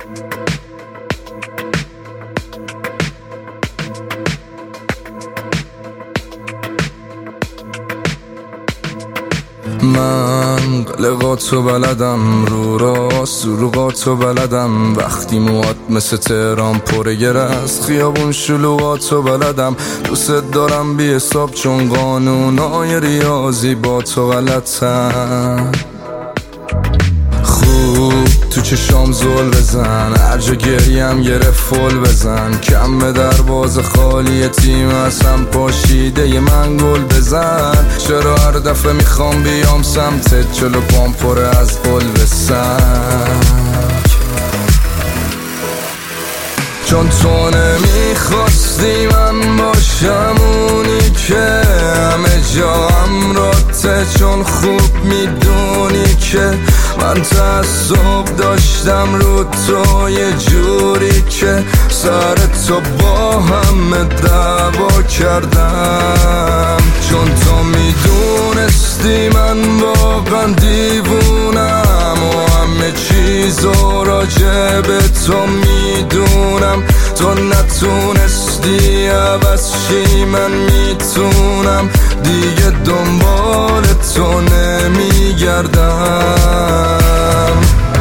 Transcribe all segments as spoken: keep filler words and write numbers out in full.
من قلقاتو بلدم، رو راست دروغاتو بلدم، وقتی موات مثل تهران پره گرست خیابون شلوغاتو بلدم. دوست دارم بی حساب چون قانونای ریاضی با تو غلطم. خوب تو چشام زل بزن، هر جا گریم گره فل بزن، کم به دروازه خالی تیم اصلا پاشیده ی من گل بزن. چرا هر دفعه میخوام بیام سمتت جلو پام پره از گل بسن؟ چون تو نمیخواستی من باشم اونی که همه جا امراته، چون خوب میدونی که من تعصب داشتم رو تو یه جوری که سر تو با همه دعوا کردم. چون تو میدونستی من واقعا دیوونم و همه چیزو راجع به تو میدونم. تو نتونستی عوض چی من میتونم، دیگه دنبال تو نمیگردم.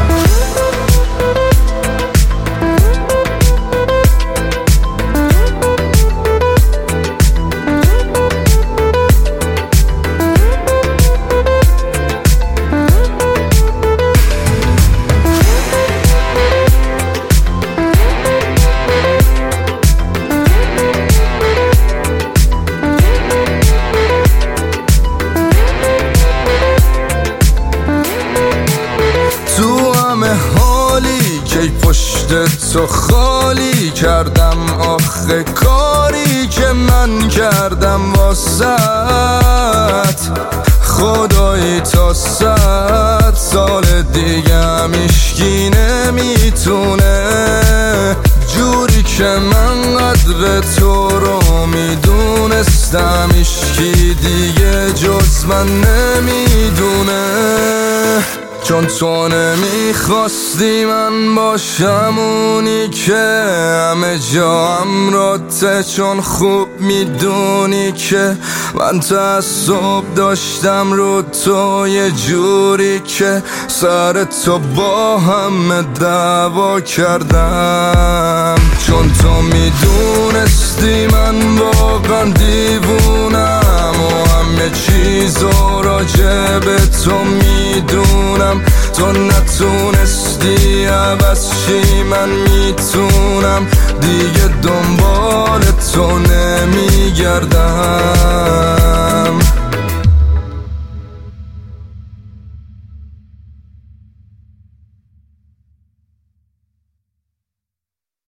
کی پشت تو خالی کردم آخه کاری که من کردم واسط، خدایی تا صد سال دیگه هم هیچکی نمیتونه جوری که من قدر تو رو میدونستم، هیچکی دیگه جز من نمیدونه. چون تو نمیخواستی من باشم اونی که همه جا امراته، چون خوب میدونی که من تعصب داشتم رو تو یه جوری که سر تو با همه دعوا کردم. چون تو میدونستی من واقعا دیوونم و همه چیزو راجع به تو میدونم. تو نتونستی عوض چی من میتونم، دیگه دنبال تو نمیگردم.